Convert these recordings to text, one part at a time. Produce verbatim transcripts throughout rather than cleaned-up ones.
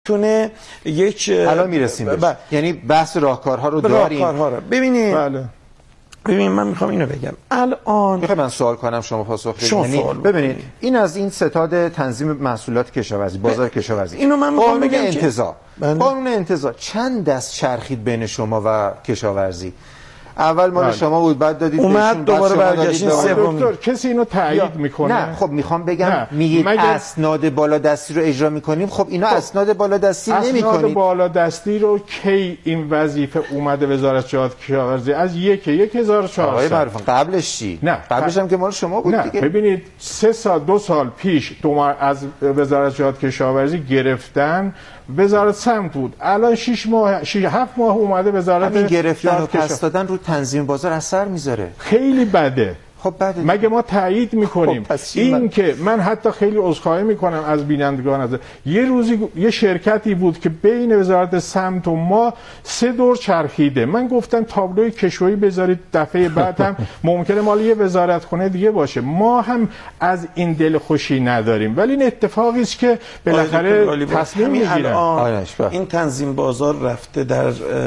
تونه یک الان میرسیم ب... یعنی بحث راهکارها رو داریم. راهکارها رو ببینید. بله. ببین من میخوام اینو بگم. الان میخوام من سوال کنم شما پاسخ بدید. یعنی ببینید این از این ستاد تنظیم محصولات کشاورزی، بازار کشاورزی. اینو من میخوام بگم انتزاع. قانون انتزاع چند دست چرخید بین شما و کشاورزی؟ اول مال شما بود، بعد دادید اومد دوباره برگشتین سومی. دکتر کسی اینو تایید میکنه؟ نه خب میخوام بگم میگید مگه... اسناد بالادستی رو اجرا میکنیم. خب اینا خب اسناد بالادستی نمیکنید. اسناد بالادستی رو کی این وظیفه اومده وزارت جهاد کشاورزی؟ از یک یک هزار و چهارصد. آقای قبلش چی؟ نه قبلش هم که مال شما بود نه. دیگه. ببینید سه سال دو سال پیش دو از وزارت جهاد کشاورزی گرفتن، وزارت سمت بود. الان شش ماه شش هفت ماه اومده وزارت همین گرفتن و پس دادن رو تنظیم بازار اثر میذاره. خیلی بده. خب بده. مگه ما تایید میکنیم؟ خب این من... که من حتی خیلی عذرخواهی میکنم از بینندگان، از یه روزی یه شرکتی بود که بین وزارت سمت و ما سه دور چرخیده. من گفتم تابلوی کشویی بذارید، دفعه بعد هم ممکنه مال یه وزارت خونه دیگه باشه. ما هم از این دل خوشی نداریم، ولی این اتفاقی است که بالاخره تصمیم میگیرن. این تنظیم بازار رفته در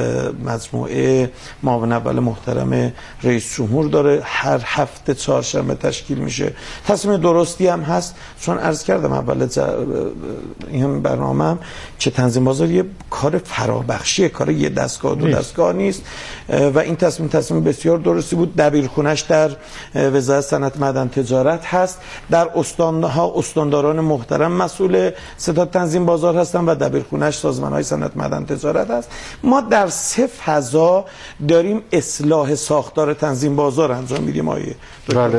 مجموعه معاون اول محترم رئیس جمهور داره، هر هفته چهارشنبه تشکیل میشه. تصمیم درستی هم هست، چون عرض کردم اول ج... این برنامه‌ام که تنظیم بازار یه کار فرابخشیه، کار یه دستگاه دو دستگاه نیست و این تصمیم تصمیم بسیار درستی بود. دبیرخونه‌اش در وزارت صنعت معدن تجارت هست، در استانها استانداران محترم مسئول ستاد تنظیم بازار هستن و دبیرخونه‌اش سازمان‌های صنعت معدن تجارت هست. ما در سه فضا داریم اصلاح ساختار تنظیم بازار انجام میدیم. آیه بله.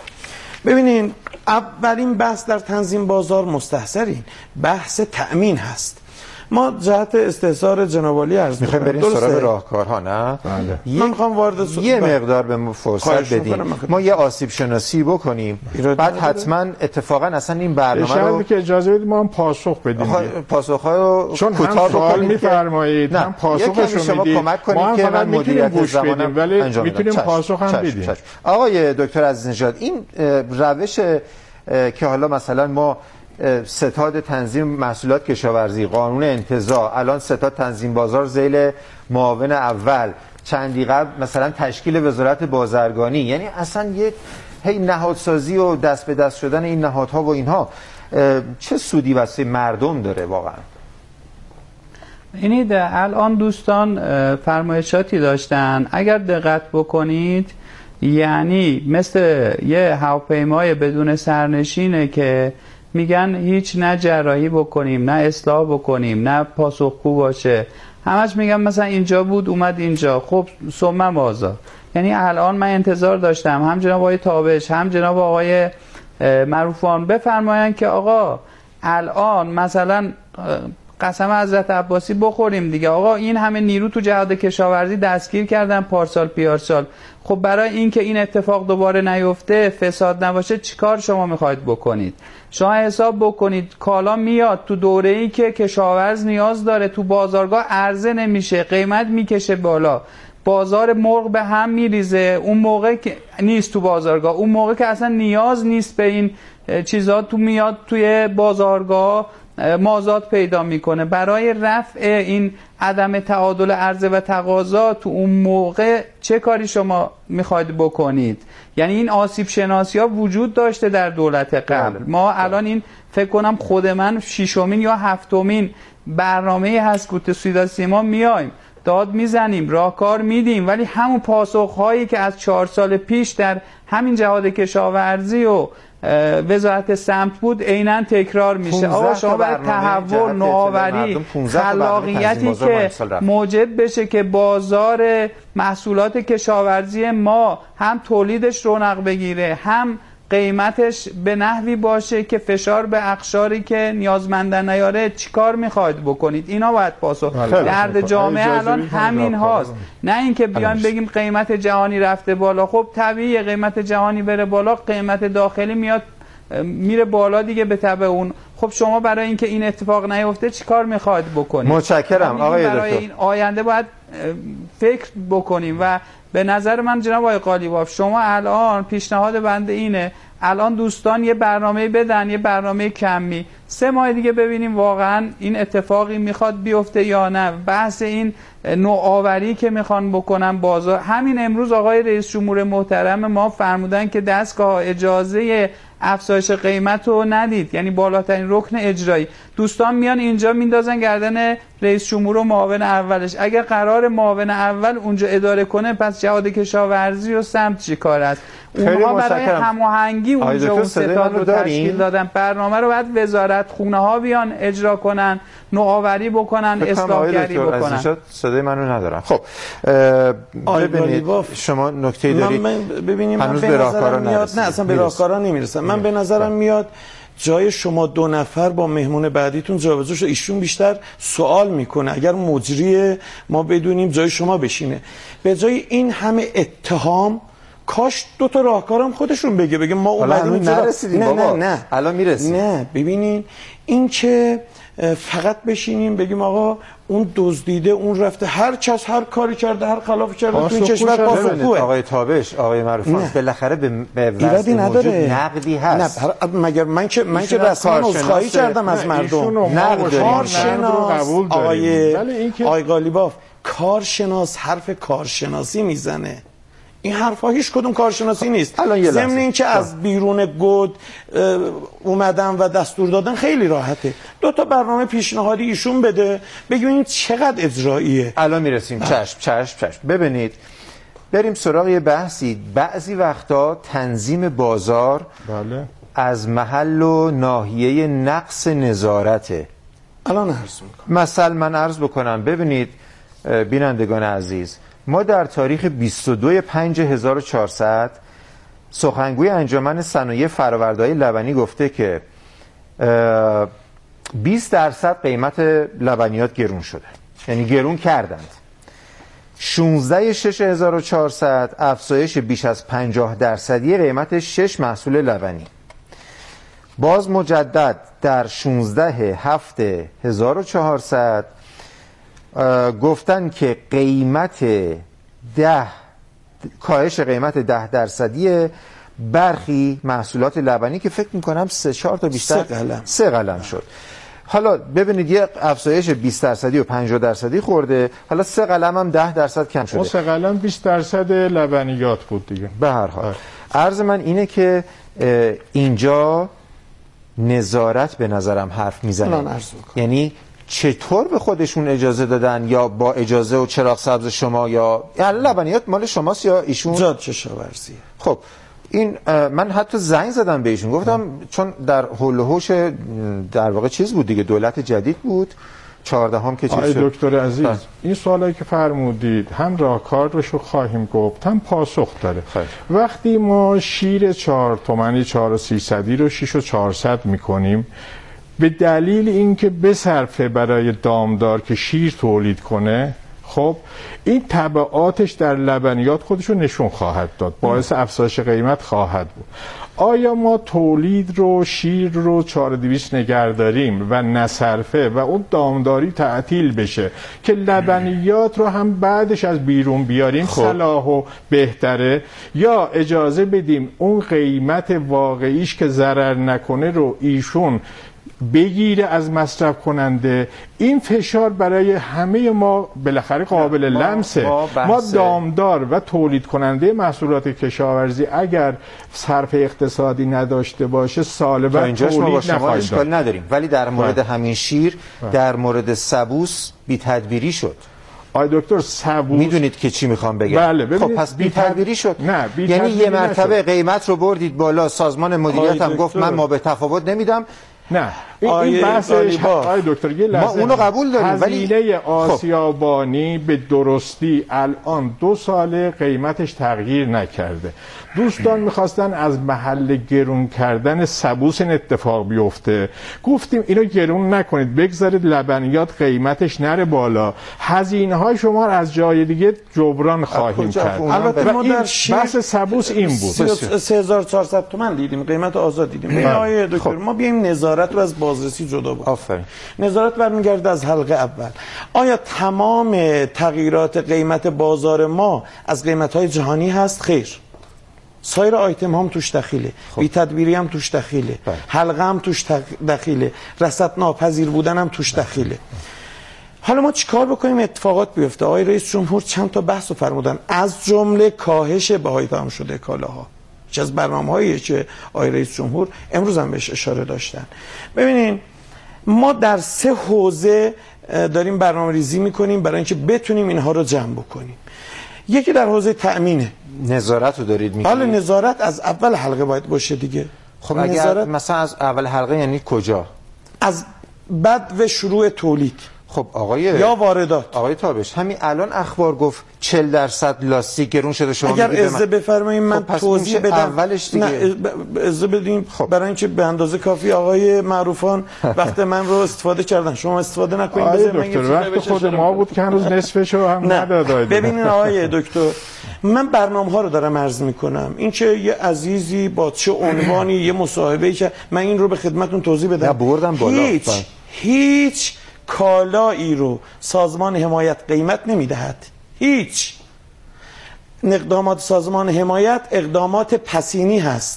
ببینین اولین بحث در تنظیم بازار مستحضرین بحث تأمین هست. ما جهت استحضار جناب عالی عرض می‌خوایم بریم سراغ راهکارها. نه بله. من می‌خوام وارد س... یه مقدار به ما فرصت بدیم ما یه آسیب شناسی بکنیم، بعد حتما اتفاقا اصلا این برنامه رو که اجازه بدید ما هم پاسخ بدیم. پاسخ‌ها رو چون هم سوال می‌فرمایید هم پاسخش رو میدید. کمک کنید که من مدیریت زمانم ولی میتونیم پاسخ هم بدیم. آقای دکتر عزیزنژاد، این روش که حالا مثلا ما ستاد تنظیم محصولات کشاورزی، قانون انتزاع، الان ستاد تنظیم بازار ذیل معاون اول، چندی قبل مثلا تشکیل وزارت بازرگانی، یعنی اصلا یه هی نهادسازی و دست به دست شدن این نهادها و اینها چه سودی واسه مردم داره واقعا؟ اینید الان دوستان فرمایشاتی داشتن، اگر دقت بکنید یعنی مثل یه هواپیمای بدون سرنشینه که میگن هیچ نه جراحی بکنیم نه اصلاح بکنیم نه پاسخگو باشه، همش میگن مثلا اینجا بود اومد اینجا. خب صمم آزاد. یعنی الان من انتظار داشتم هم جناب آقای تابش هم جناب آقای معروفان بفرمایند که آقا الان مثلا قسم حضرت عباسی بخوریم دیگه، آقا این همه نیرو تو جهاد کشاورزی دستگیر کردن پارسال پیارسال، خب برای اینکه این اتفاق دوباره نیفته، فساد نباشه، چیکار شما میخواید بکنید؟ شما حساب بکنید کالا میاد تو دوره‌ای که کشاورز نیاز داره، تو بازارگاه عرضه نمیشه، قیمت میکشه بالا، بازار مرغ به هم میریزه، اون موقع که نیست تو بازارگاه، اون موقع که اصلا نیاز نیست به این چیزا، تو میاد توی بازارگاه مازاد پیدا میکنه. برای رفع این عدم تعادل عرضه و تقاضا تو اون موقع چه کاری شما میخواید بکنید؟ یعنی این آسیب شناسی ها وجود داشته در دولت قبل. ما الان این فکر کنم خود من ششمین یا هفتمین برنامه هست که تو صدا سیما میایم داد میزنیم، راهکار میدیم، ولی همون پاسخهایی که از چهار سال پیش در همین جهاد کشاورزی و وزارت سمت بود عیناً تکرار میشه. آقا شما باید تحول، نوآوری، خلاقیتی که موجب بشه که بازار محصولات کشاورزی ما هم تولیدش رونق بگیره، هم قیمتش به نحوی باشه که فشار به اقشاری که نیازمندن نیاره. چیکار میخواید بکنید؟ اینا باید پاسخ. درد جامعه الان همین هاست، نه اینکه بیایم بگیم قیمت جهانی رفته بالا. خب طبیعیه قیمت جهانی بره بالا، قیمت داخلی میاد میره بالا دیگه به تبع اون. خب شما برای اینکه این اتفاق نیفته چیکار میخواید بکنید؟ متشکرم آقای دکتر. برای این آینده باید فکر بکنیم و به نظر من جناب آقای قالیباف شما الان پیشنهاد بنده اینه الان دوستان یه برنامه بدن، یه برنامه کمی، سه ماه دیگه ببینیم واقعا این اتفاقی میخواد بیفته یا نه. بحث این نوآوری که میخوان بکنن بازار، همین امروز آقای رئیس جمهور محترم ما فرمودن که دستگاه اجازه افزایش قیمت رو ندید، یعنی بالاترین رکن اجرایی. دوستان میان اینجا میندازن گردن رئیس جمهور و معاون اولش. اگر قرار معاون اول اونجا اداره کنه، پس جهاد کشاورزی و سمت چی کار است؟ اونها برای هماهنگی اونجا اون ستاد رو تشکیل دادن. برنامه رو بعد وزارت خونه ها بیان اجرا کنن، نوآوری بکنن، اصلاحگری بکنن. صدای منو ندارم. خب ببینید شما نکته دارید. من ببینیم من به راهکارا میاد نه اصلا به راهکارا نمیرسم. من به نظرم میاد جای شما دو نفر با مهمون بعدیتون جابجا شد، ایشون بیشتر سوال میکنه. اگر مجری ما بدونیم جای شما بشینه، به جای این همه اتهام کاش دو تا راهکارم خودشون بگه بگه ما اومدیم نرسیدیم. نه بابا. نه نه الان میرسیم. نه ببینین این که فقط بشینیم بگیم آقا اون دزدیده، اون رفته، هر کس هر کاری کرده، هر خلافی کرده تو این کشور پاسخگوه. آقای تابش، آقای معروفان، بالاخره به وضع موجود نقدی هست. نه مگر من که من که رسما عذرخواهی کردم از مردم. نقد کارشناس آقای آقای قالیباف، کارشناس حرف کارشناسی میزنه. این حرفا هیچ کدوم کارشناسی نیست. ضمن این که از بیرون گود اومدن و دستور دادن خیلی راحته. دو تا برنامه پیشنهادی ایشون بده، بگیم چقدر اجراییه. الان میرسیم. چشم چشم چشم. ببینید بریم سراغ یه بحثی. بعضی وقتا تنظیم بازار بله. از محل و ناحیه نقص نظارته. الان عرض میکنم. مثلا من عرض بکنم. ببینید بینندگان عزیز، ما در تاریخ بیست و دو پنج هزار و چهارصد سخنگوی انجمن صنایع فرآورده‌های لبنی گفته که بیست درصد قیمت لبنیات گرون شده، یعنی گرون کردند. شانزده شش هزار و چهارصد افزایش بیش از پنجاه درصدی قیمت شش محصول لبنی. باز مجدد در شانزده هفت هزار و چهارصد گفتن که قیمت ده کاهش قیمت ده درصدی برخی محصولات لبنی که فکر میکنم سه چهار تا بیشتر سه قلم سه قلم شد. حالا ببینید یه افزایش بیست درصدی و پنجاه درصدی خورده، حالا سه قلم هم ده درصد کم شده. اون سه قلم بیست درصد لبنیات بود دیگه. به هر حال عرض من اینه که اینجا نظارت به نظرم حرف میزنه. یعنی چطور به خودشون اجازه دادن، یا با اجازه و چراغ سبز شما، یا یعنی لبنیات مال شماست یا ایشون؟ جهاد کشاورزی. خب این من حتی زنگ زدم به ایشون، گفتم چون در حول و حوش در واقع چیز بود دیگه، دولت جدید بود، چهاردهم که چیز شد. آقای دکتر عزیز ده. این سوالایی که فرمودید هم راهکارشو خواهیم گفت هم پاسخ داره. خیلی. وقتی ما شیر چهار تومانی چهار و سیصدی رو شش و چهارصد میکنیم، به دلیل اینکه بصرفه برای دامدار که شیر تولید کنه، خب این تبعاتش در لبنیات خودشو نشون خواهد داد، باعث افزایش قیمت خواهد بود. آیا ما تولید رو، شیر رو چهار و دویست نگه داریم و نصرفه و اون دامداری تعطیل بشه که لبنیات رو هم بعدش از بیرون بیاریم صلاح و بهتره، یا اجازه بدیم اون قیمت واقعیش که ضرر نکنه رو ایشون بگیره از مصرف کننده؟ این فشار برای همه ما بالاخره قابل لمسه. ما, ما دامدار و تولید کننده محصولات کشاورزی اگر صرف اقتصادی نداشته باشه سال بعد تولید ما با شما اشکال دار. نداریم، ولی در مورد با. همین شیر با. در مورد سبوس بی تدبیری شد. آی دکتر سبوس میدونید که چی میخوام بگم؟ بله. خب پس بی تدبیری شد. نه بی یعنی یه مرتبه نشد. قیمت رو بردید بالا، سازمان مدیریت هم گفت من ما به تفاوت نمیدم. نه این, این بحثش آقای دکتر یه لحظه ما اونو قبول داریم، ولی هزینه آسیابانی به درستی الان دو ساله قیمتش تغییر نکرده. دوستان میخواستن از محل گرون کردن سبوس این اتفاق بیفته، گفتیم اینو گرون نکنید، بگذارید لبنیات قیمتش نره بالا، هزینه های شما رو از جای دیگه جبران خواهیم کرد. البته ما در بحث سبوس این بود. سه هزار و چهارصد تومان دیدیم، قیمت آزاد دیدیم. آقای دکتر خب. ما بیایم نظارت رو از بازرسی جدا بکنیم. آفرین. نظارت برمیگرده از حلقه اول. آیا تمام تغییرات قیمت بازار ما از قیمت‌های جهانی هست؟ خیر. سایر آیتم هم توش دخیله، بی تدبیری هم توش دخیله، حلقه هم توش دخیله، رصد ناپذیر بودن هم توش دخیله. حالا ما چیکار بکنیم اتفاقات بیفته؟ آقای رئیس جمهور چند تا بحث رو فرمودن، از جمله کاهش بهای تمام شده کالاها. یکی از برنامه‌هایی که آقای رئیس جمهور امروز هم بهش اشاره داشتن. ببینین ما در سه حوزه داریم برنامه ریزی میکنیم برای اینکه بتونیم اینها رو جمع بکنیم. یکی در حوزه تأمینه. نظارت رو دارید میگید؟ حالا نظارت از اول حلقه باید باشه دیگه. خب اگر نظارت مثلا از اول حلقه یعنی کجا؟ از بعد و شروع تولید. خب آقای یا واردات. آقای تابش همین الان اخبار گفت چهل درصد لاستیک گرون شده. شما اگر اجازه بفرمایید من خب توضیح بدم اولش دیگه. نه اجازه بدین. خب. برای اینکه به اندازه کافی آقای معروفان وقت من رو استفاده کردن، شما استفاده نکنید. آقای دکتر وقت خود ما بود که هنوز نصفشو هم ندادید. ببینین آقای دکتر من برنامه ها رو دارم عرض میکنم، این که یه عزیزی با چه عنوانی یه مصاحبه‌ای که من این رو به خدمتتون توضیح بدم. نه بردم بالا. هیچ با. هیچ کالایی رو سازمان حمایت قیمت نمیدهد. هیچ. اقدامات سازمان حمایت اقدامات پسینی هست.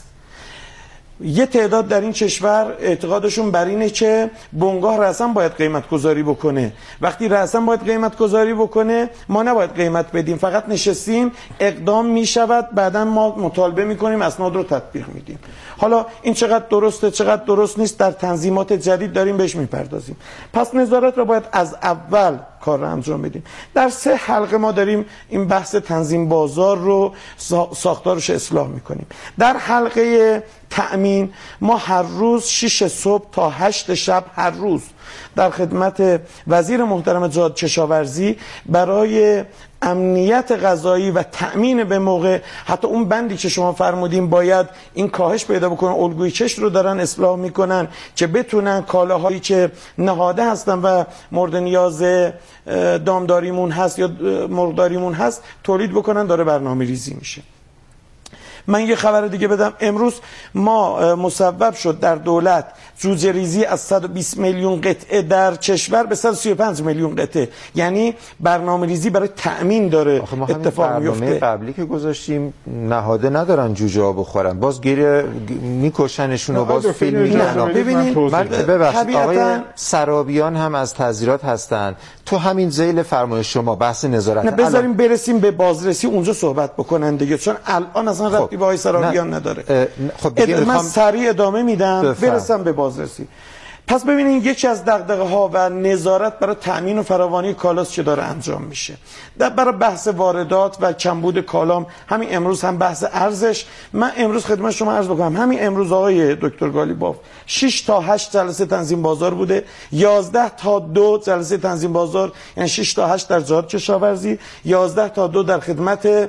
یه تعداد در این کشور اعتقادشون بر اینه که بنگاه رأساً باید قیمت گذاری بکنه. وقتی رأساً باید قیمت گذاری بکنه ما نباید قیمت بدیم، فقط نشستیم اقدام میشود، بعداً ما مطالبه میکنیم اسناد رو تطبیق میدیم. حالا این چقدر درسته چقدر درست نیست در تنظیمات جدید داریم بهش میپردازیم. پس نظارت رو باید از اول کار رو انجام بدیم. در سه حلقه ما داریم این بحث تنظیم بازار رو ساختارش اصلاح میکنیم. در حلقه تأمین ما هر روز شش صبح تا هشت شب هر روز در خدمت وزیر محترم جهاد کشاورزی برای امنیت غذایی و تأمین به موقع، حتی اون بندی که شما فرمودین باید این کاهش پیدا بکنن، الگوی کشت رو دارن اصلاح میکنن که بتونن کالاهایی که نهاده هستن و مورد نیاز دامداریمون هست یا مرغداریمون هست تولید بکنن، داره برنامه ریزی میشه. من یه خبر دیگه بدم. امروز ما مصوب شد در دولت جوجه ریزی از صد و بیست میلیون قطعه در کشور به صد و سی و پنج میلیون قطعه، یعنی برنامه ریزی برای تأمین داره اتفاق میفته. برنامه قبلی که گذاشتیم نهاده ندارن جوجه ها بخورن، باز گیر میکشنشون و باز فیلم میگن. ببینید ببخشید آقای سرابیان هم از تعزیرات هستن، تو همین ذیل فرمایش شما بحث نظارت. نه بذاریم برسیم به بازرسی اونجا صحبت بکنن دیگه، چون الان اصلا خب. ربطی به آقای سرابیان نداره. خب دیگه من سریع ادامه میدم بفرم. برسم به بازرسی. پس ببینید یکی از دغدغه ها و نظارت برای تأمین و فراوانی کالاست که داره انجام میشه. در برای بحث واردات و کمبود کالام همین امروز هم بحث ارزش. من امروز خدمت شما عرض بکنم همین امروز آقای دکتر گالیباف شش تا هشت جلسه تنظیم بازار بوده، یازده تا دو جلسه تنظیم بازار، یعنی شش تا هشت در جهاد کشاورزی، یازده تا دو در خدمت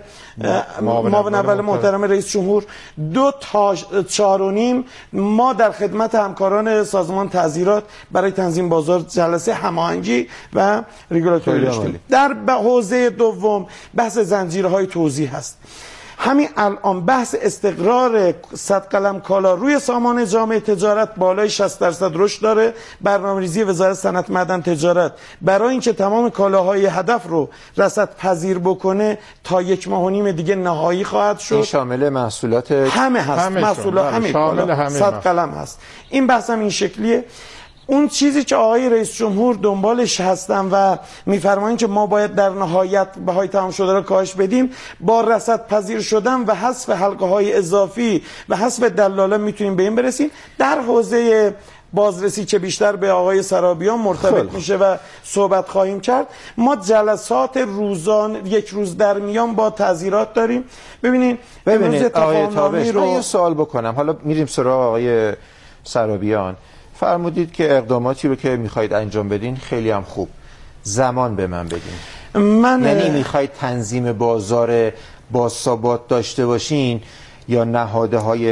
معاون اول محترم رئیس جمهور، دو تا چهار و نیم ما در خدمت همکاران سازمان تعزیرات برای تنظیم بازار جلسه هماهنگی و رگولاتوری داشتیم. در حوزه دوم بحث زنجیرهای توزیع هست. همین الان بحث استقرار صد قلم کالا روی سامان جامعه تجارت بالای شصت درصد رشد داره. برنامه‌ریزی وزارت صنعت معدن تجارت برای اینکه تمام کالاهای هدف رو رصد پذیر بکنه تا یک ماه و نیم دیگه نهایی خواهد شد. این شامل محصولات همه هست، محصولات همه کالا صد قلم هست. این بحث هم این شکلیه. اون چیزی که آقای رئیس جمهور دنبالش هستن و میفرمایند که ما باید در نهایت بهای تمام شده را کاهش بدیم، با رصد پذیر شدن و حذف حلقه های اضافی و حذف دلاله میتونیم به این برسیم. در حوزه بازرسی که بیشتر به آقای سرابیان مرتبط میشه و صحبت خواهیم کرد، ما جلسات روزان یک روز در میان با تعزیرات داریم. ببینین ببینید آقای تابش رو... من یه سوال بکنم، حالا میریم سراغ آقای سرابیان. فرمودید که اقداماتی رو که میخواید انجام بدین خیلی هم خوب، زمان به من بدین. من یعنی میخواید تنظیم بازار با ثبات داشته باشین یا نهاده های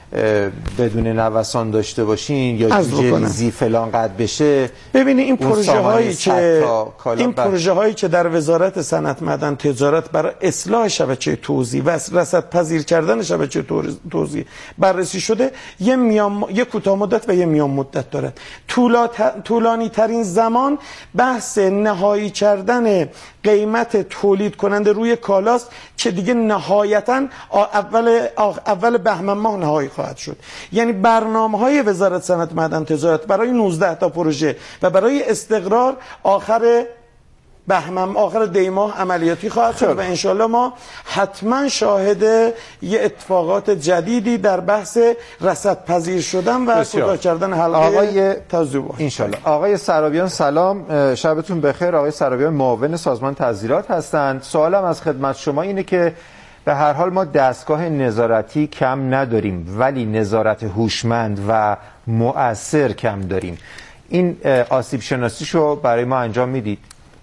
بدون نوسان داشته باشین یا جوجه ریزی فلان قد بشه؟ ببینید این پروژه هایی که این بر... پروژه هایی که در وزارت صنعت معدن تجارت برای اصلاح شبکه توزیع و رصدپذیر کردن شبکه توزیع بررسی شده، یه میان یه کوتاه مدت و یه میان مدت داره. طولات... طولانی ترین زمان بحث نهایی کردن قیمت تولید کننده روی کالاست که دیگه نهایتاً اول اول بهمن ماه نهایی خواهد شد. یعنی برنامه‌های وزارت صنعت معدن تجارت برای نوزده تا پروژه و برای استقرار آخر بهمن آخر دی ماه عملیاتی خواهد شد و انشالله ما حتما شاهد یه اتفاقات جدیدی در بحث رصدپذیر شدن و کوتاه کردن حلقه توزیع انشالله. آقای سرابیان سلام، شبتون بخیر. آقای سرابیان معاون سازمان تزیرات هستند. سوالم از خدمت شما اینه که به هر حال ما دستگاه نظارتی کم نداریم ولی نظارت هوشمند و مؤثر کم داریم. این آسیب شناسیشو برای ما انجام میدید؟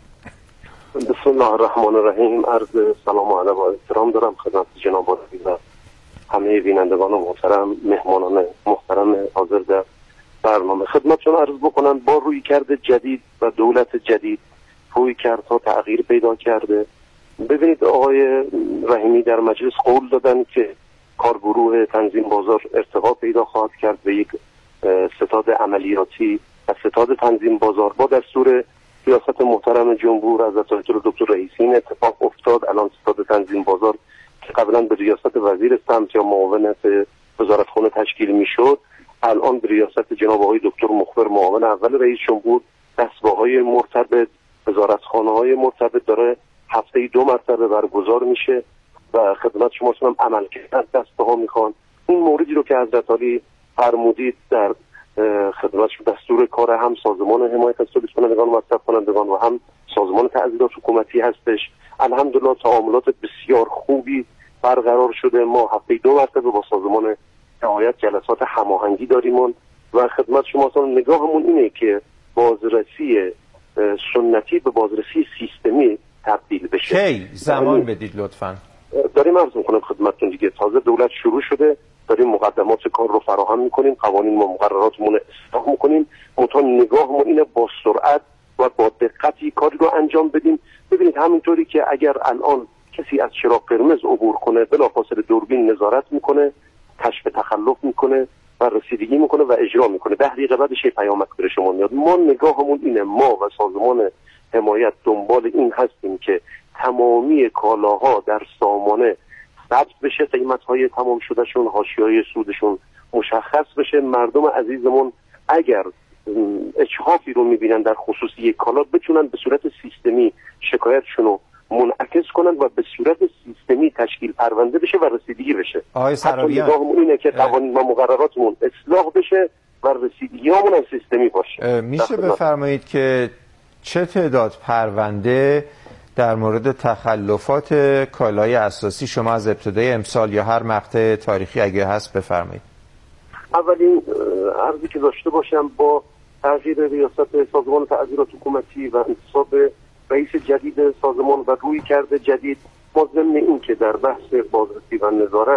بسم الله الرحمن الرحیم. عرض سلام و ادب و احترام دارم خدمت جناب عالی و همه بینندگان محترم، مهمانان محترم حاضر در برنامه. خدمتشون عرض بکنم با رویکرد جدید و دولت جدید رویکردها تغییر پیدا کرده. ببینید آقای رحیمی در مجلس قول دادن که کارگروه تنظیم بازار ارتقا پیدا خواهد کرد به یک ستاد عملیاتی و ستاد تنظیم بازار با دستور ریاست محترم جمهور حضرت آیت الله دکتر رئیسی. این اتفاق افتاد. الان ستاد تنظیم بازار که قبلا به ریاست وزیر سمت یا معاون وزارتخانه تشکیل میشد، الان به ریاست جناب آقای دکتر مخبر معاون اول رئیس جمهور، دستگاه‌های مرتبط، وزارتخانه‌های مرتبط داره هفته دو مرتبه برگزار میشه و خدمت شما سنم عمل کردن دستگاه میخوان. این موردی رو که حضرت عالی فرمودید در خدمت دستور کار هم سازمان حمایت از تولید کنندگان و مصرف کنندگان و هم سازمان تعزیرات حکومتی هستش. الحمدلله تعاملات بسیار خوبی برقرار شده. ما هفته دو مرتبه با سازمان حمایت جلسات هماهنگی داریم و خدمت شما سنم نگاهمون اینه که بازرسی سنتی به بازرسی سیستمی تبدیل بشه. کی زمان بدید لطفاً. داریم عرض میکنم خدمتتون دیگه تازه دولت شروع شده، داریم مقدمات کار رو فراهم میکنیم، قوانین و مقرراتمون اصلاح میکنیم، منتها نگاهمون اینه با سرعت و با دقتی کاری رو انجام بدیم. ببینید همینطوری که اگر الان کسی از چراغ قرمز عبور کنه بلافاصله دوربین نظارت میکنه، کشف تخلف میکنه و رسیدگی میکنه و اجرا میکنه، ده دقیقه بعدش پیامک به شما میاد. ما نگاهمون اینه، ما و سازمان حمایت دنبال این هستیم که تمامی کالاها در سامانه ثبت بشه، قیمت‌های تمام شدهشون، حاشیه‌های سودشون مشخص بشه. مردم عزیزمون اگر اجحافی رو می‌بینن در خصوص یک کالا بتونن به صورت سیستمی شکایتشون رو منعکس کنن و به صورت سیستمی تشکیل پرونده بشه و رسیدگی بشه. آقای سرابیان نگاهمون اینه که قوانین و مقرراتمون اصلاح بشه و رسیدگیامون هم سیستمی باشه. میشه بفرمایید که چه تعداد پرونده در مورد تخلفات کالای اساسی شما از ابتدای امسال یا هر مقطع تاریخی اگه هست بفرمایید؟ اولین عرضی که داشته باشم با تغییر ریاست سازمان تعزیرات حکومتی و انتصاب رئیس جدید سازمان و روی کرده جدید، ما ضمن این که در بحث بازرسی و نظارت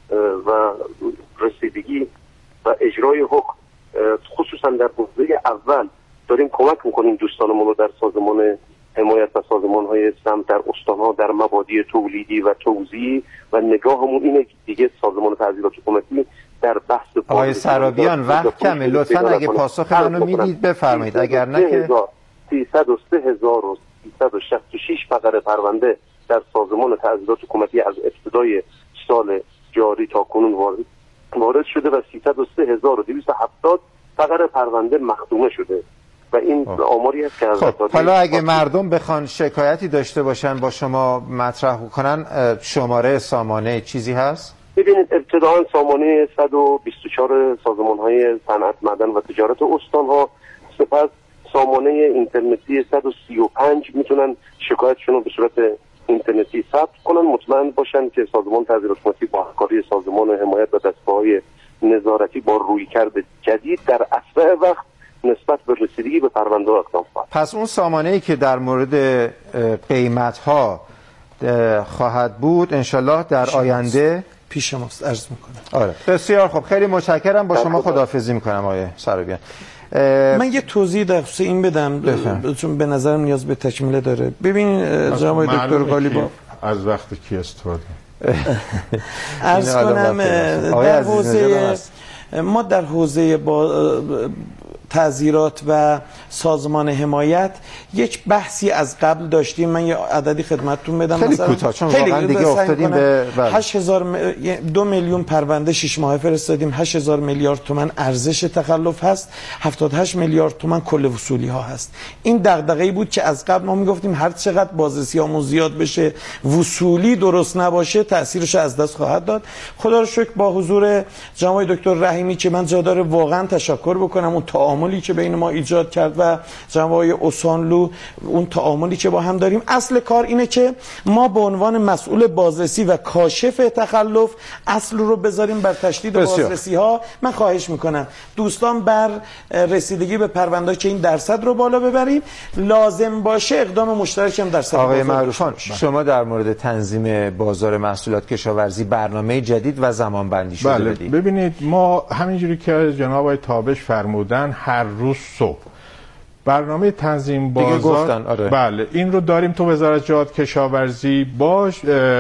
و رسیدگی و اجرای حکم خصوصا در حوزه اول داریم کمک میکنیم دوستانمون رو در سازمان حمایت و سازمان‌های سمت در استان‌ها در مبادی تولیدی و توزیعی و نگاهمون اینه که دیگه سازمان تعزیرات حکومتی در بحث آقای سرابیان وقت کمه، لطفاً اگه پاسخ منو میدید بفرمایید، اگر نه که سیصد و سه هزار و سیصد و شصت و شش فقره پرونده در سازمان تعزیرات حکومتی از ابتدای سال جاری تا کنون وارد وارد شده و سیصد و سه هزار و دویست و هفتاد فقره پرونده مختومه شده و این آماری است که خب حالا اگه مردم بخوان شکایتی داشته باشن با شما مطرح کنن، شماره سامانه چیزی هست؟ ببینید ابتداً سامانه صد و بیست و چهار سازمان‌های صنعت معدن و تجارت استان‌ها، سپس سامانه اینترنتی صد و سی و پنج میتونن شکایتشون رو به صورت اینترنتی ثبت کنن. مطمئن باشن که سازمان تعزیرات حکومتی با همکاری سازمان حمایت و دستگاه‌های نظارتی با رویکرد جدید در اسرع وقت نسبت به رسیدگی به پرونده اقدام خواهد. پس اون سامانه‌ای که در مورد قیمت‌ها خواهد بود انشالله در آینده پیش ماست. عرض میکنم. آره بسیار خب، خیلی متشکرم. با شما خداحافظی میکنم آقای سرویان. من یه توضیح در خصوص این بدم بفهم. چون به نظرم نیاز به تکمیله داره. ببین جناب دکتر قالیباف از وقت کی استفاده عرض کنم در حوزه ما در حوزه با تعزیرات و سازمان حمایت یک بحثی از قبل داشتیم. من یه عددی خدمتتون بدم. خیلی کوتاه، چون واقعا دیگه افتادیم به هشت هزار م... دو میلیون پرونده شش ماهه فرستادیم. هشت هزار میلیارد تومان ارزش تخلف هست. هفتاد و هشت میلیارد تومان کل وصولی ها هست. این دغدغه‌ای بود که از قبل ما میگفتیم هر چقدر بازرسیامون زیاد بشه، وصولی درست نباشه، تاثیرش از دست خواهد داد. خدا رو شکر با حضور جناب دکتر رحیمی که من جا داره واقعا تشکر بکنم، اون تعاملی که بین ما ایجاد کرد و جناب آقای اوسانلو، اون تعاملی که با هم داریم. اصل کار اینه که ما به عنوان مسئول بازرسی و کاشف تخلف اصل رو بذاریم بر تشدید بازرسی ها. من خواهش میکنم دوستان بر رسیدگی به پرونده که این درصد رو بالا ببریم، لازم باشه اقدام مشترک هم درصد. آقای معروفان، شما در مورد تنظیم بازار محصولات کشاورزی برنامه جدید و زمان بندی شده بله. بدید. ببینید ما همینجوری که جناب آقای تابش فرمودن هر روز صبح برنامه تنظیم بازار گفتن. آره. بله این رو داریم تو وزارت زراعت کشاورزی با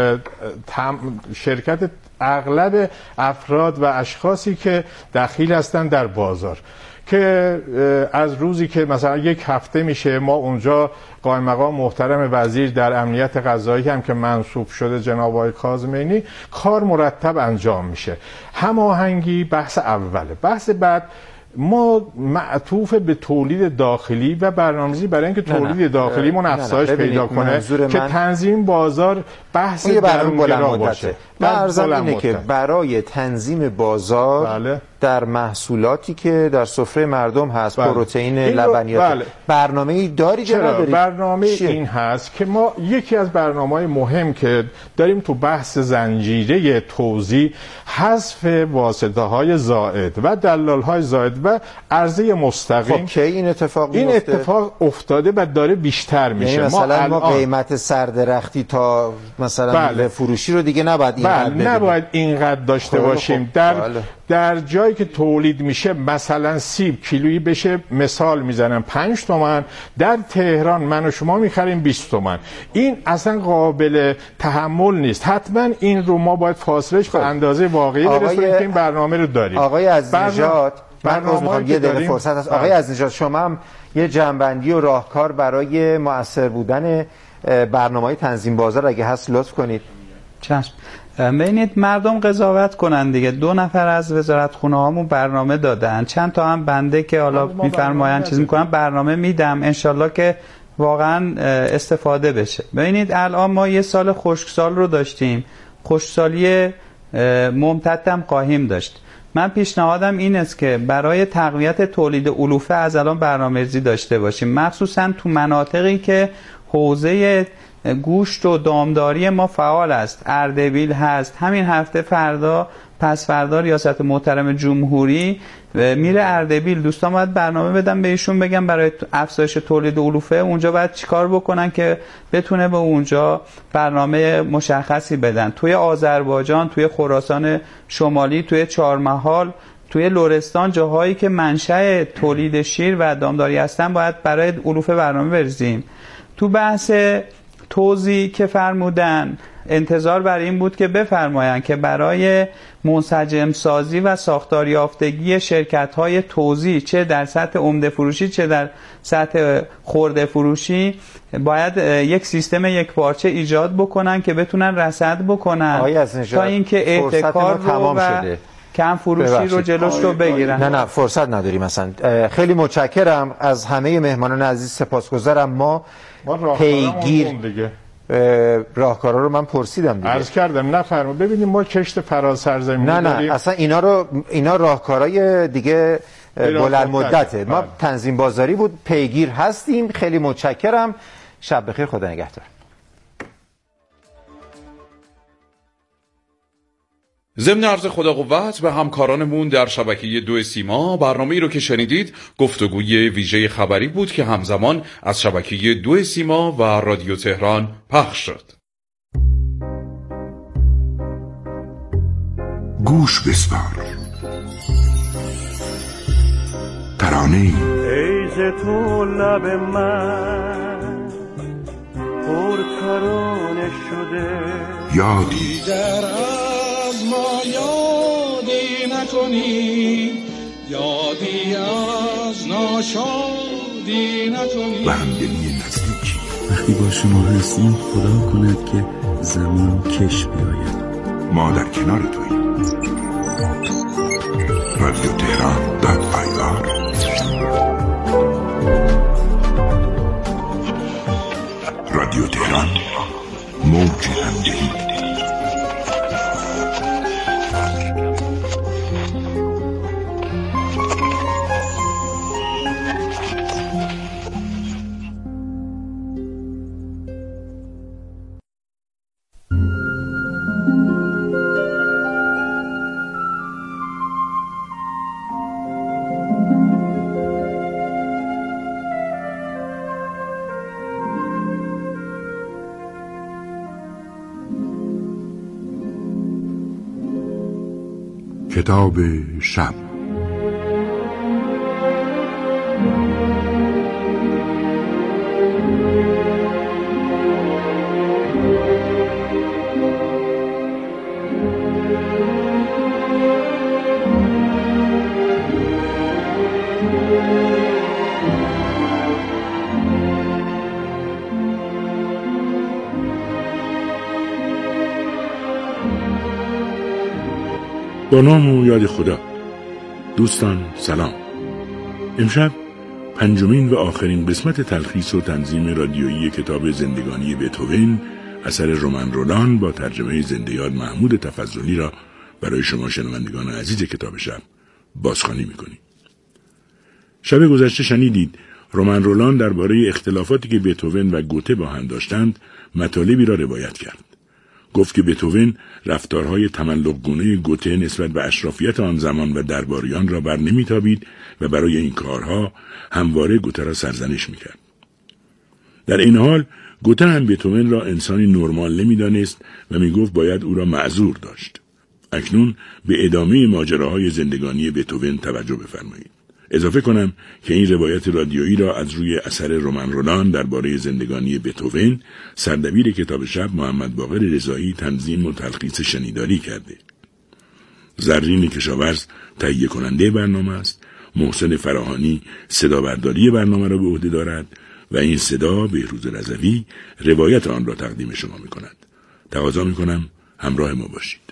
شرکت اغلب افراد و اشخاصی که دخیل هستن در بازار، که از روزی که مثلا یک هفته میشه ما اونجا قائم مقام محترم وزیر در امنیت غذایی هم که منصوب شده جناب آقای کاظمینی، کار مرتب انجام میشه. هماهنگی بحث اوله. بحث بعد ما معطوف به تولید داخلی و برنامه‌ریزی برای اینکه تولید داخلیمون افزایش پیدا کنه که تنظیم بازار بحث درونگرا باشه. منظورم اینه که برای تنظیم بازار بله. در محصولاتی که در سفره مردم هست، بله. پروتئین، لبنیات، بله. برنامه‌ای داری یا نداری؟ برنامه چیه؟ این هست که ما یکی از برنامه‌های مهم که داریم تو بحث زنجیره توزیع، حذف واسطه‌های زائد و دلال‌های زائد و عرضه مستقیم. خب کی این اتفاق این میفته؟ اتفاق افتاده و داره بیشتر میشه. یعنی مثلا ما, ما قیمت سردرختی تا مثلا بله. فروشی رو دیگه نباید اینقدر بله. نباید اینقدر داشته خب باشیم. خب. در بله. در جایی که تولید میشه مثلا سیب کیلویی بشه، مثال میزنم پنج تومن، در تهران من و شما میخریم بیست تومن. این اصلا قابل تحمل نیست. حتما این رو ما باید فاصلش به اندازه واقعی برسونیم که این برنامه رو داریم. آقای عزیزنژاد، من روز میخوام یه دقیقه فرصت هست. آقای عزیزنژاد، شما هم یه جنبندی و راهکار برای مؤثر بودن برنامه‌های تنظیم بازار اگه هست لطف کنید. چشم. ببینید مردم قضاوت کنن دیگه. دو نفر از وزارت خونه هامون برنامه دادن، چند تا هم بنده که حالا میفرمایند چیز میکنن برنامه میدم، انشالله که واقعا استفاده بشه. ببینید الان ما یه سال خشکسال رو داشتیم، خشکسالی ممتدم خواهیم داشت. من پیشنهادم این است که برای تقویت تولید علوفه از الان برنامه‌ریزی داشته باشیم، مخصوصا تو مناطقی که حوزه گوشت و دامداری ما فعال است. اردبیل هست، همین هفته فردا پس فردا ریاست محترم جمهوری میره اردبیل. دوستان باید برنامه بدم بهشون، بگم برای افزایش تولید علوفه اونجا باید چیکار بکنن که بتونه به اونجا برنامه مشخصی بدن. توی آذربایجان، توی خراسان شمالی، توی چهارمحال، توی لرستان، جاهایی که منشأ تولید شیر و دامداری هستن باید برای علوفه برنامه بریزیم. تو بحث توزیع که فرمودن، انتظار برای این بود که بفرمایند که برای منسجم سازی و ساختار یافتگی شرکت‌های توزیع، چه در سطح عمده فروشی چه در سطح خرده فروشی، باید یک سیستم یک پارچه ایجاد بکنن که بتونن رصد بکنن تا اینکه احتکار رو و کم فروشی ببخشید. رو جلوش رو بگیرن. نه نه فرصت نداریم مثلا. خیلی متشکرم از همه مهمانان عزیز، سپاسگزارم. ما پیگیر راهکارا رو من پرسیدم دیگه، عرض کردم نفرما. ببینیم ما کشت فراز سرزمینی نه نه داریم. اصلا اینا رو اینا راهکارهای دیگه بلند مدته. ما تنظیم بازاری بود، پیگیر هستیم. خیلی متشکرم. شب بخیر، خدا نگهدار. ضمن عرض خدا قوت به همکارانمون در شبکه دو سیما، برنامه‌ای رو که شنیدید گفتگوی ویژه خبری بود که همزمان از شبکه دو سیما و رادیو تهران پخش شد. گوش بسپار. ترانه ای ایز تو لب من پر ترانه شده، یادی دیگر از ما یادی نکنی، یادی از ناشادی نکنی. و همدلی نزدیکی. وقتی با شما هستیم خدا کند که زمان کش بیاید. ما در کنار توییم. رادیو تهران دات آی آر. رادیو تهران، موج همدلی. کتاب شب. با نام و یاد خدا. دوستان سلام. امشب پنجمین و آخرین قسمت تلخیص و تنظیم رادیویی کتاب زندگانی بتهوون اثر رمان رولان با ترجمه زنده یاد محمود تفضلی را برای شما شنوندگان عزیز کتاب شب بازخوانی می‌کنیم. شب گذشته شنیدید رمان رولان درباره اختلافاتی که بتهوون و گوته با هم داشتند مطالبی را روایت کرد. گفت که بتهوون رفتارهای تملق‌گونه گوته نسبت به اشرافیت آن زمان و درباریان را بر نمی‌تابید و برای این کارها همواره گوته را سرزنش می‌کرد. در این حال گوته هم بتهوون را انسانی نرمال نمی‌دانست و می‌گفت باید او را معذور داشت. اکنون به ادامه ماجراهای زندگانی بتهوون توجه بفرمایید. اضافه کنم که این روایت رادیویی را از روی اثر رمان رولان درباره زندگانی بتهوون سردبیر کتاب شب محمد باقر رضایی تنظیم و تلخیص شنیداری کرده. زرین کشاورز تهیه کننده برنامه است. محسن فراهانی صدا برداری برنامه را به عهده دارد و این صدا بهروز رضوی روایت آن را تقدیم شما می کند. تقاضا می کنم همراه ما باشید.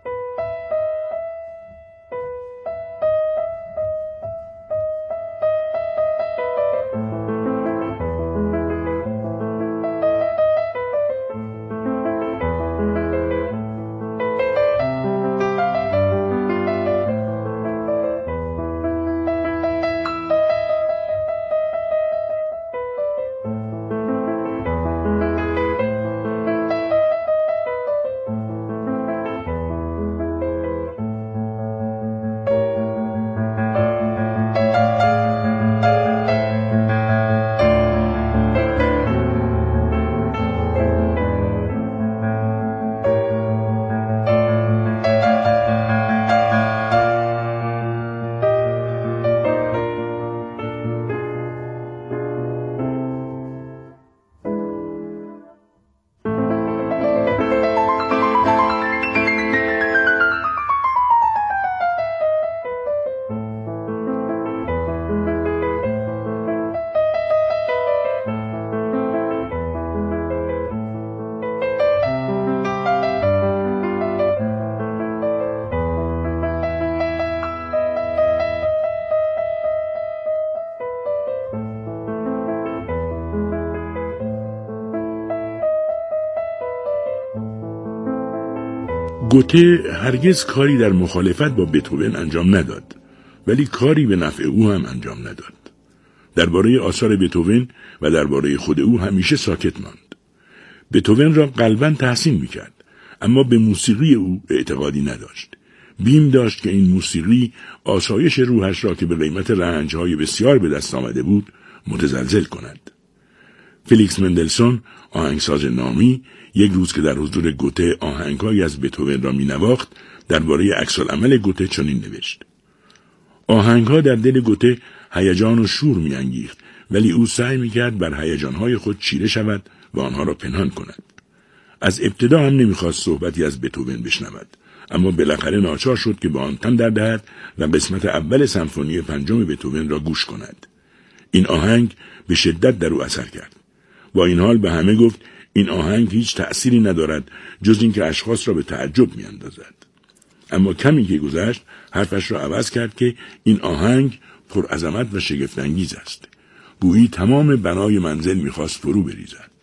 گوته هرگز کاری در مخالفت با بتهوون انجام نداد، ولی کاری به نفع او هم انجام نداد. درباره آثار بتهوون و درباره خود او همیشه ساکت ماند. بتهوون را قلباً تحسین میکرد، اما به موسیقی او اعتقادی نداشت. بیم داشت که این موسیقی آسایش روحش را که به قیمت رنج‌های بسیار به دست آمده بود متزلزل کند. فلیکس مندلسون، آهنگساز نامی، یک روز که در حضور گوته آهنگهایی از بتهوون را می‌نواخت، درباره عکس‌العمل گوته چنین نوشت: آهنگها در دل گوته هیجان و شور می‌انگیخت، ولی او سعی می‌کرد بر هیجان‌های خود چیره شود و آنها را پنهان کند. از ابتدا هم نمی‌خواست صحبتی از بتهوون بشنود، اما بالاخره ناچار شد که به آن تن در دهد و قسمت اول سمفونی پنجم بتهوون را گوش کند. این آهنگ به شدت در او اثر کرد. با این حال به همه گفت این آهنگ هیچ تأثیری ندارد جز اینکه اشخاص را به تعجب می‌اندازد. اما کمی که گذشت حرفش را عوض کرد که این آهنگ پر عظمت و شگفت‌انگیز است. گویی تمام بنای منزل می‌خواست فرو بریزد.